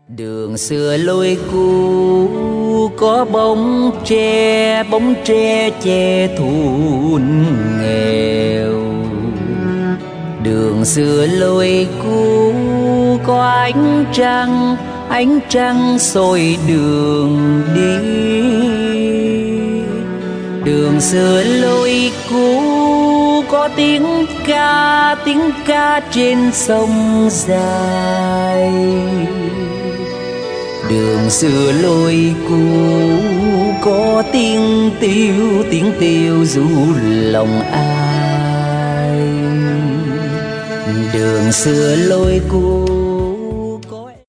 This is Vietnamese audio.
Đường xưa lối cũ có bóng tre che thôn nghèo. Đường xưa lối cũ có ánh trăng soi đường đi. Đường xưa lối cũ có tiếng ca trên sông dài. Đường xưa lối cũ có tiếng tiêu ru lòng ai. Đường xưa lối cũ